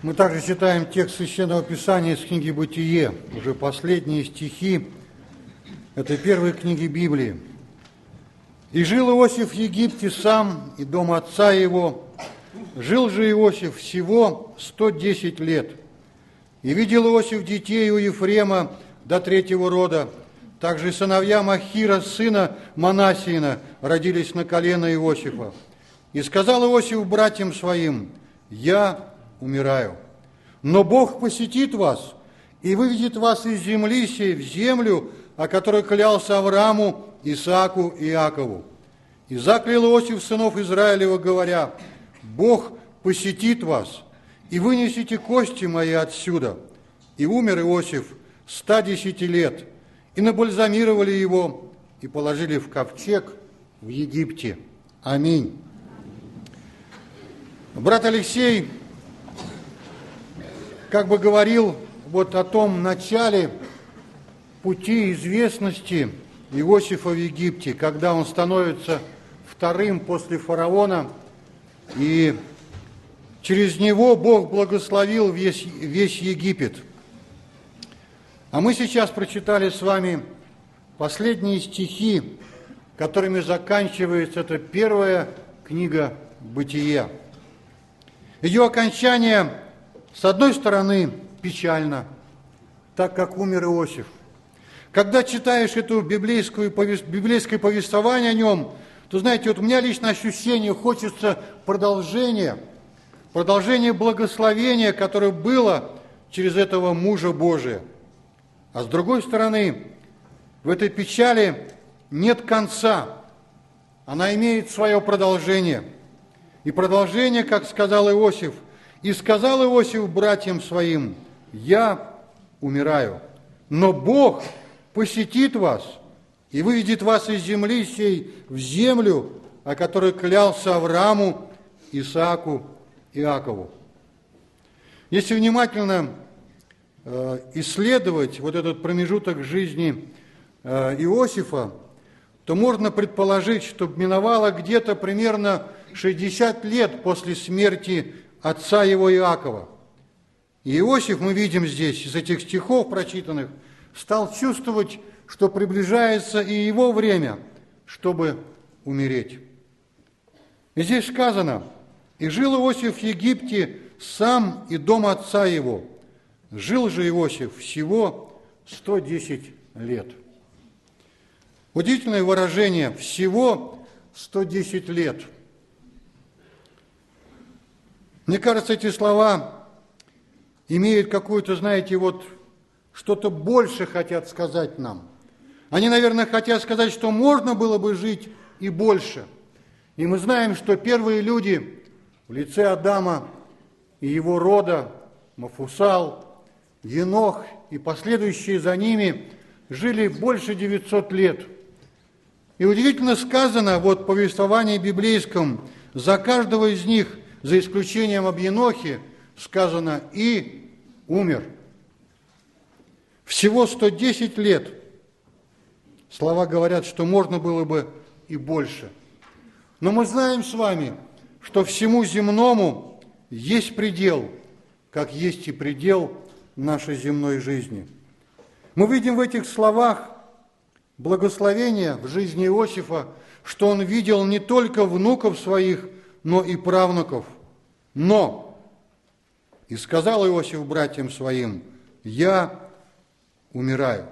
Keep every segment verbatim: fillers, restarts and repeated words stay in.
Мы также читаем текст Священного Писания из книги «Бытие», уже последние стихи этой первой книги Библии. «И жил Иосиф в Египте сам, и дом отца его. Жил же Иосиф всего сто десять лет. И видел Иосиф детей у Ефрема до третьего рода. Также сыновья Махира, сына Манассиина, родились на колено Иосифа. И сказал Иосиф братьям своим: я умираю. Но Бог посетит вас и выведет вас из земли сей в землю, о которой клялся Аврааму, Исааку и Иакову. И заклял Иосиф сынов Израилева, говоря: Бог посетит вас, и вынесите кости мои отсюда. И умер Иосиф ста десяти лет, и набальзамировали его, и положили в ковчег в Египте. Аминь». Брат Алексей как бы говорил вот о том начале пути известности Иосифа в Египте, когда он становится вторым после фараона, и через него Бог благословил весь, весь Египет. А мы сейчас прочитали с вами последние стихи, которыми заканчивается эта первая книга «Бытие». Ее окончание, с одной стороны, печально, так как умер Иосиф. Когда читаешь это библейское, библейское повествование о нем, то, знаете, вот у меня лично ощущение, хочется продолжения, продолжения благословения, которое было через этого мужа Божия. А с другой стороны, в этой печали нет конца, она имеет свое продолжение. И продолжение, как сказал Иосиф, «И сказал Иосиф братьям своим: я умираю, но Бог посетит вас и выведет вас из земли сей в землю, о которой клялся Аврааму, Исааку и Иакову». Если внимательно э, исследовать вот этот промежуток жизни э, Иосифа, то можно предположить, что миновало где-то примерно шестьдесят лет после смерти отца его Иакова. И Иосиф, мы видим здесь из этих стихов прочитанных, стал чувствовать, что приближается и его время, чтобы умереть. И здесь сказано: «И жил Иосиф в Египте сам и дом отца его. Жил же Иосиф всего сто десять лет». Удивительное выражение «всего сто десять лет». Мне кажется, эти слова имеют какую-то, знаете, вот что-то больше хотят сказать нам. Они, наверное, хотят сказать, что можно было бы жить и больше. И мы знаем, что первые люди в лице Адама и его рода, Мафусал, Енох и последующие за ними, жили больше девятисот лет. И удивительно сказано, вот в повествовании библейском, за каждого из них, за исключением об Енохе, сказано: «и умер». Всего сто десять лет. Слова говорят, что можно было бы и больше. Но мы знаем с вами, что всему земному есть предел, как есть и предел нашей земной жизни. Мы видим в этих словах благословение в жизни Иосифа, что он видел не только внуков своих, но и правнуков. Но, и сказал Иосиф братьям своим: я умираю.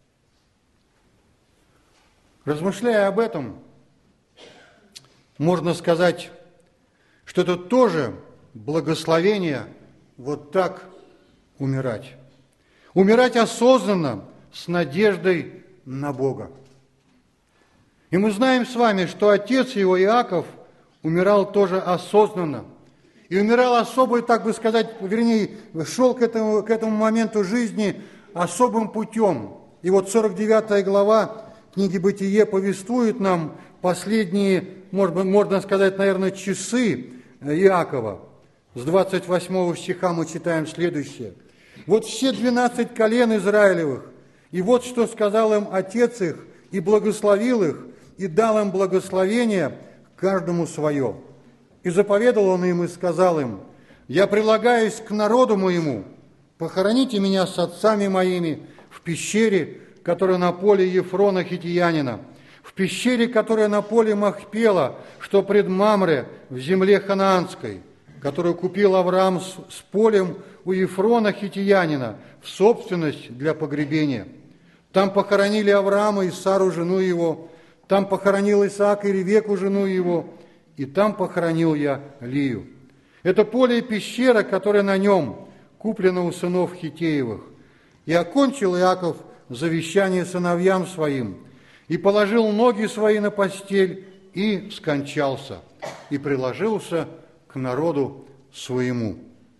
Размышляя об этом, можно сказать, что это тоже благословение вот так умирать. Умирать осознанно, с надеждой на Бога. И мы знаем с вами, что отец его, Иаков, умирал тоже осознанно. И умирал особо, так бы сказать, вернее, шел к этому, к этому моменту жизни особым путем. И вот сорок девятая глава книги «Бытие» повествует нам последние, можно, можно сказать, наверное, часы Иакова. С двадцать восьмого стиха мы читаем следующее. «Вот все двенадцать колен Израилевых, и вот что сказал им отец их, и благословил их, и дал им благословение, каждому свое. И заповедал он им и сказал им: я прилагаюсь к народу моему, похороните меня с отцами моими в пещере, которая на поле Ефрона Хитиянина, в пещере, которая на поле Махпела, что пред Мамре, в земле ханаанской, которую купил Авраам с, с полем у Ефрона Хитиянина в собственность для погребения. Там похоронили Авраама и Сару, жену его, там похоронил Исаак и Ревеку, жену его, и там похоронил я Лию. Это поле и пещера, которая на нем, куплена у сынов Хитеевых. И окончил Иаков завещание сыновьям своим, и положил ноги свои на постель, и скончался, и приложился к народу своему.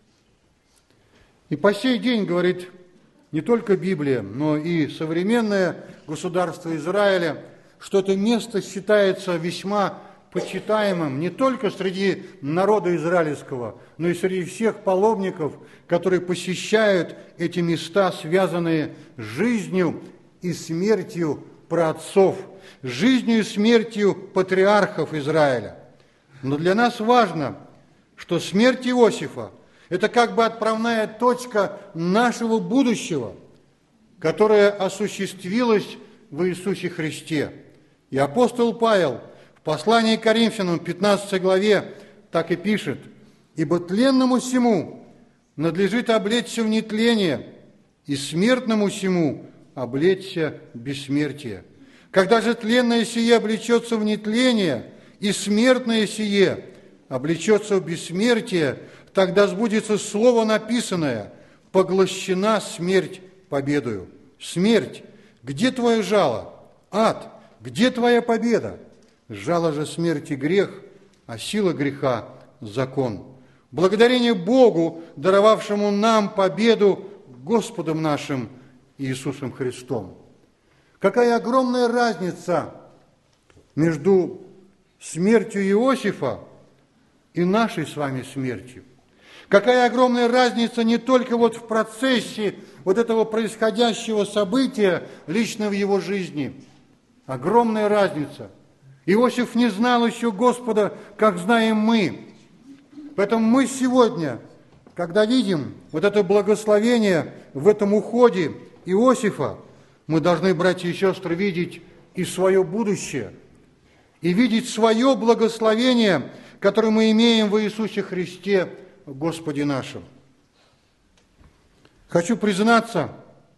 И по сей день, говорит, не только Библия, но и современное государство Израиля, что это место считается весьма почитаемым не только среди народа израильского, но и среди всех паломников, которые посещают эти места, связанные с жизнью и смертью праотцов, жизнью и смертью патриархов Израиля. Но для нас важно, что смерть Иосифа – это как бы отправная точка нашего будущего, которая осуществилась в Иисусе Христе. И апостол Павел в послании к Коринфянам, пятнадцатой главе, так и пишет: «Ибо тленному сему надлежит облечься в нетление, и смертному сему облечься в бессмертие. Когда же тленное сие облечется в нетление, и смертное сие облечется в бессмертие, тогда сбудется слово написанное: поглощена смерть победою». Смерть, где твое жало? Ад, где твоя победа? Жало же смерти грех, а сила греха закон. Благодарение Богу, даровавшему нам победу Господом нашим Иисусом Христом. Какая огромная разница между смертью Иосифа и нашей с вами смертью. Какая огромная разница не только вот в процессе вот этого происходящего события лично в его жизни. Огромная разница. Иосиф не знал еще Господа, как знаем мы. Поэтому мы сегодня, когда видим вот это благословение в этом уходе Иосифа, мы должны, братья и сестры, видеть и свое будущее, и видеть свое благословение, которое мы имеем в Иисусе Христе, Господе нашем. Хочу признаться,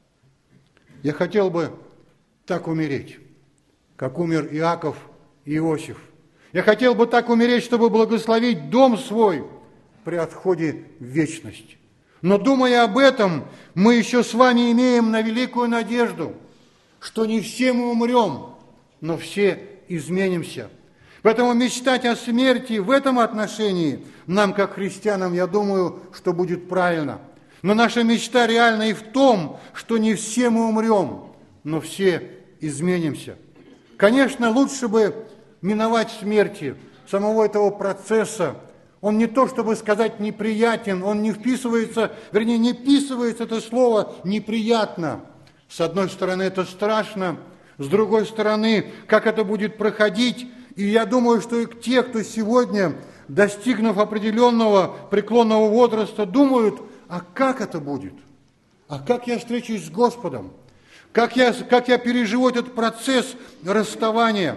я хотел бы так умереть, как умер Иаков и Иосиф. Я хотел бы так умереть, чтобы благословить дом свой при отходе в вечность. Но, думая об этом, мы еще с вами имеем на великую надежду, что не все мы умрем, но все изменимся. Поэтому мечтать о смерти в этом отношении нам, как христианам, я думаю, что будет правильно. Но наша мечта реальна и в том, что не все мы умрем, но все изменимся. Конечно, лучше бы миновать смерти, самого этого процесса. Он не то, чтобы сказать неприятен, он не вписывается, вернее, не вписывается это слово неприятно. С одной стороны, это страшно, с другой стороны, как это будет проходить. И я думаю, что и те, кто сегодня, достигнув определенного преклонного возраста, думают, а как это будет? А как я встречусь с Господом? Как я, как я переживу этот процесс расставания?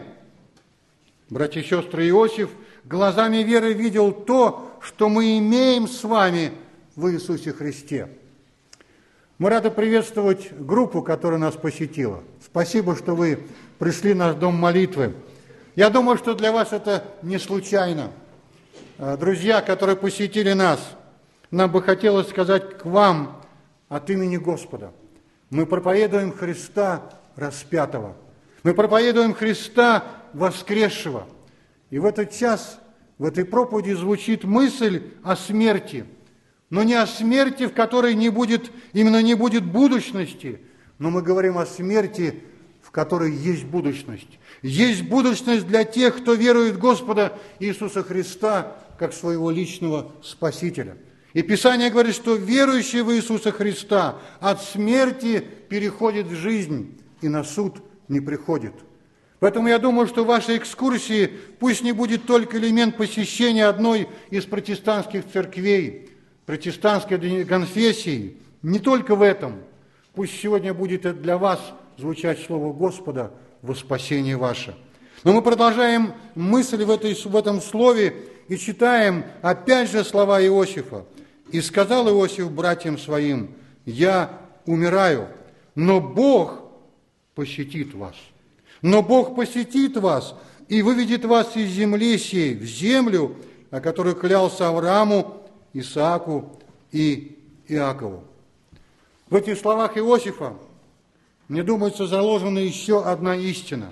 Братья и сестры, Иосиф глазами веры видел то, что мы имеем с вами в Иисусе Христе. Мы рады приветствовать группу, которая нас посетила. Спасибо, что вы пришли в наш дом молитвы. Я думаю, что для вас это не случайно. Друзья, которые посетили нас, нам бы хотелось сказать к вам от имени Господа. Мы проповедуем Христа распятого. Мы проповедуем Христа воскресшего. И в этот час, в этой проповеди звучит мысль о смерти. Но не о смерти, в которой не будет, именно не будет будущности, но мы говорим о смерти, в которой есть будущность. Есть будущность для тех, кто верует в Господа Иисуса Христа как своего личного Спасителя. И Писание говорит, что верующий в Иисуса Христа от смерти переходит в жизнь и на суд не приходит. Поэтому я думаю, что в вашей экскурсии пусть не будет только элемент посещения одной из протестантских церквей, протестантской конфессии не только в этом. Пусть сегодня будет для вас звучать слово Господа во спасение ваше. Но мы продолжаем мысль в, этой, в этом слове и читаем опять же слова Иосифа. «И сказал Иосиф братьям своим: я умираю, но Бог посетит вас. Но Бог посетит вас и выведет вас из земли сей в землю, о которой клялся Аврааму, Исааку и Иакову». В этих словах Иосифа, мне думается, заложена еще одна истина.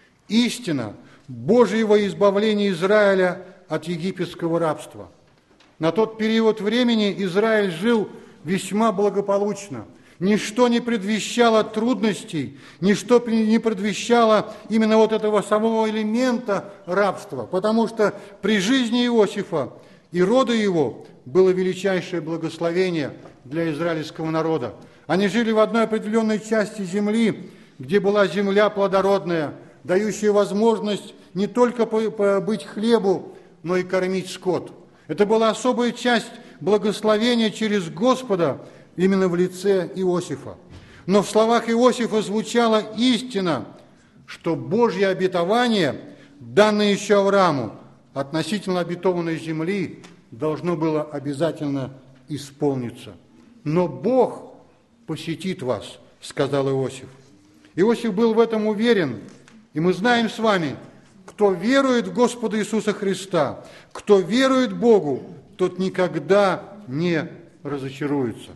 Истина Божьего избавления Израиля от египетского рабства. На тот период времени Израиль жил весьма благополучно. Ничто не предвещало трудностей, ничто не предвещало именно вот этого самого элемента рабства, потому что при жизни Иосифа и рода его было величайшее благословение для израильского народа. Они жили в одной определенной части земли, где была земля плодородная, дающая возможность не только быть хлебу, но и кормить скот. Это была особая часть благословения через Господа именно в лице Иосифа. Но в словах Иосифа звучала истина, что Божье обетование, данное еще Аврааму относительно обетованной земли, должно было обязательно исполниться. «Но Бог посетит вас», — сказал Иосиф. Иосиф был в этом уверен, и мы знаем с вами, кто верует в Господа Иисуса Христа, кто верует Богу, тот никогда не разочаруется.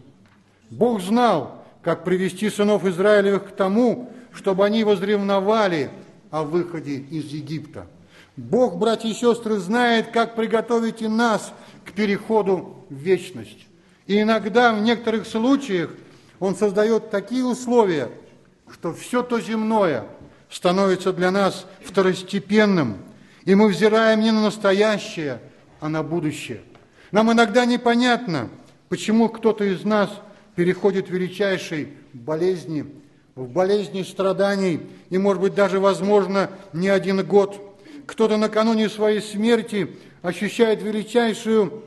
Бог знал, как привести сынов Израилевых к тому, чтобы они возревновали о выходе из Египта. Бог, братья и сестры, знает, как приготовить и нас к переходу в вечность. И иногда, в некоторых случаях, Он создает такие условия, что все то земное становится для нас второстепенным, и мы взираем не на настоящее, а на будущее. Нам иногда непонятно, почему кто-то из нас переходит в величайшей болезни, в болезни страданий, и, может быть, даже, возможно, не один год. Кто-то накануне своей смерти ощущает величайшую,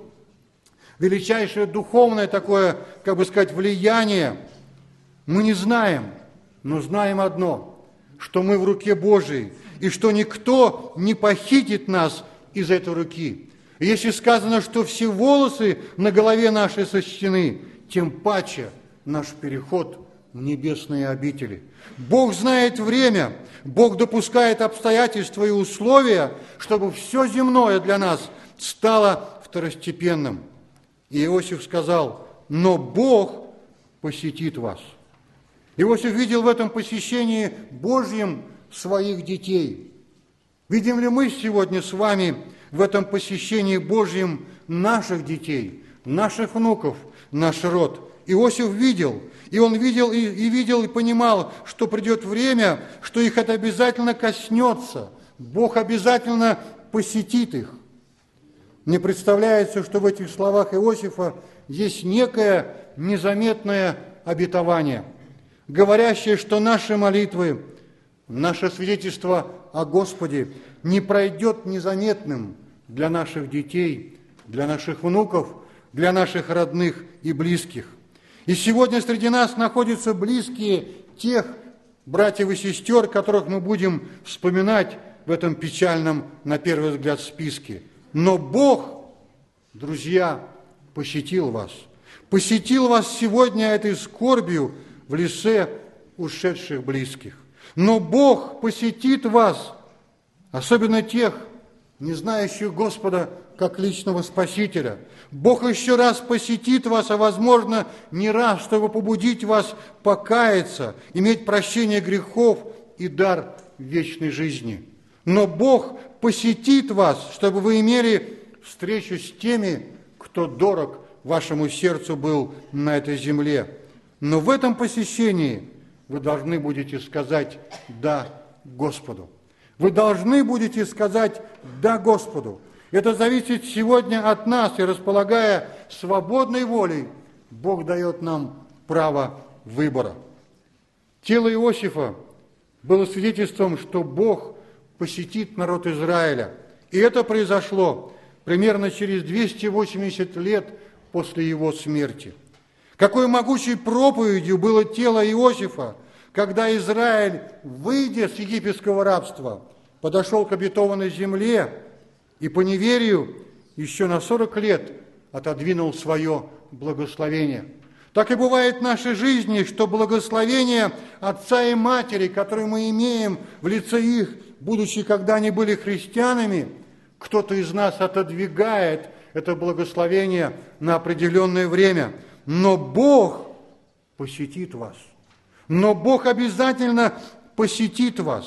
величайшее духовное такое, как бы сказать, влияние. Мы не знаем, но знаем одно, что мы в руке Божией, и что никто не похитит нас из этой руки. И если сказано, что все волосы на голове нашей сочтены, тем паче наш переход в небесные обители. Бог знает время, Бог допускает обстоятельства и условия, чтобы все земное для нас стало второстепенным. И Иосиф сказал: «Но Бог посетит вас». Иосиф видел в этом посещении Божьем своих детей. Видим ли мы сегодня с вами в этом посещении Божьем наших детей, наших внуков, наш род? Иосиф видел, и он видел, и, и видел, и понимал, что придет время, что их это обязательно коснется. Бог обязательно посетит их. Мне представляется, что в этих словах Иосифа есть некое незаметное обетование, говорящее, что наши молитвы, наше свидетельство о Господе не пройдет незаметным для наших детей, для наших внуков, для наших родных и близких. И сегодня среди нас находятся близкие тех братьев и сестер, которых мы будем вспоминать в этом печальном, на первый взгляд, списке. Но Бог, друзья, посетил вас. Посетил вас сегодня этой скорбью в лице ушедших близких. Но Бог посетит вас, особенно тех, не знающих Господа как личного Спасителя. Бог еще раз посетит вас, а, возможно, не раз, чтобы побудить вас покаяться, иметь прощение грехов и дар вечной жизни. Но Бог посетит вас, чтобы вы имели встречу с теми, кто дорог вашему сердцу был на этой земле. Но в этом посещении вы должны будете сказать «да» Господу. Вы должны будете сказать «да» Господу. Это зависит сегодня от нас, и располагая свободной волей, Бог дает нам право выбора. Тело Иосифа было свидетельством, что Бог посетит народ Израиля. И это произошло примерно через двести восемьдесят лет после его смерти. Какой могучей проповедью было тело Иосифа, когда Израиль, выйдя с египетского рабства, подошел к обетованной земле и по неверию еще на сорок лет отодвинул свое благословение. Так и бывает в нашей жизни, что благословение отца и матери, которые мы имеем в лице их, будучи когда они были христианами, кто-то из нас отодвигает это благословение на определенное время. Но Бог посетит вас. Но Бог обязательно посетит вас.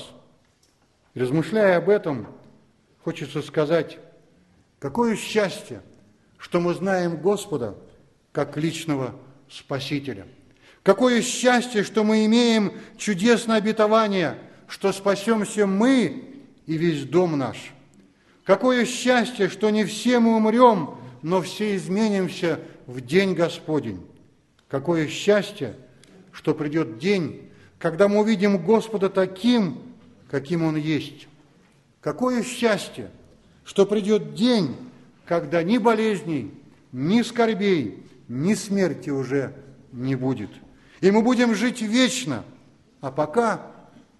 Размышляя об этом, хочется сказать, какое счастье, что мы знаем Господа как личного Спасителя. Какое счастье, что мы имеем чудесное обетование, что спасемся мы и весь дом наш. Какое счастье, что не все мы умрем, но все изменимся в день Господень. Какое счастье, что придет день, когда мы увидим Господа таким, каким Он есть. Какое счастье, что придет день, когда ни болезней, ни скорбей, ни смерти уже не будет. И мы будем жить вечно. А пока,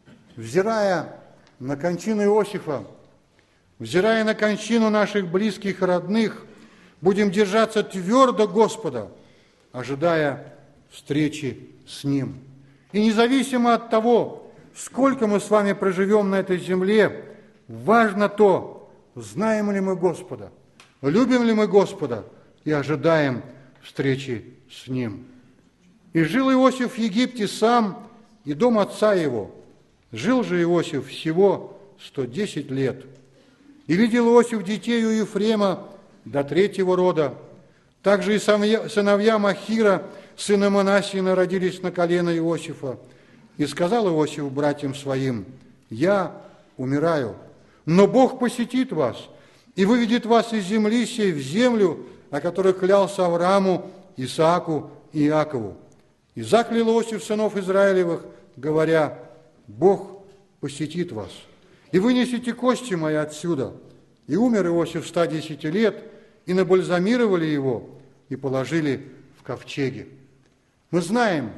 взирая на кончину Иосифа, взирая на кончину наших близких и родных, будем держаться твердо Господа, ожидая встречи с Ним. И независимо от того, сколько мы с вами проживем на этой земле, важно то, знаем ли мы Господа, любим ли мы Господа и ожидаем встречи с Ним. И жил Иосиф в Египте сам и дом отца его. Жил же Иосиф всего сто десять лет. И видел Иосиф детей у Ефрема до третьего рода. Также и сыновья Махира, сына Манассиина, родились на колено Иосифа. И сказал Иосиф братьям своим: «Я умираю, но Бог посетит вас и выведет вас из земли сей в землю, о которой клялся Аврааму, Исааку и Иакову». И заклял Иосиф сынов Израилевых, говоря: «Бог посетит вас, и вынесите кости мои отсюда». И умер Иосиф в ста десяти лет, и набальзамировали его, и положили в ковчеге. Мы знаем,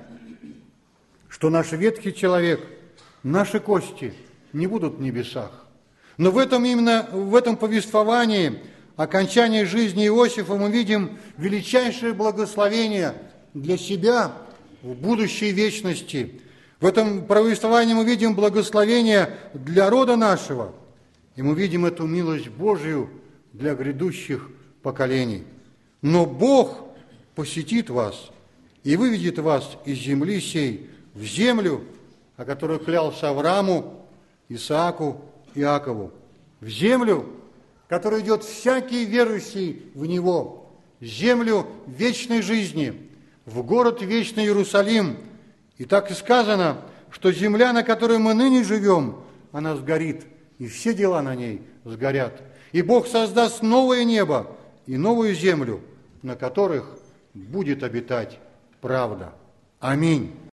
что наш ветхий человек, наши кости не будут в небесах. Но в этом именно, в этом повествовании окончания жизни Иосифа мы видим величайшее благословение для себя в будущей вечности. В этом повествовании мы видим благословение для рода нашего, и мы видим эту милость Божию для грядущих поколений. Но Бог посетит вас и выведет вас из земли сей в землю, о которой клялся Аврааму, Исааку и Иакову, в землю, которая идет всякий верующий в Него, землю вечной жизни, в город вечный Иерусалим. И так и сказано, что земля, на которой мы ныне живем, она сгорит, и все дела на ней сгорят. И Бог создаст новое небо и новую землю, на которых будет обитать правда. Аминь.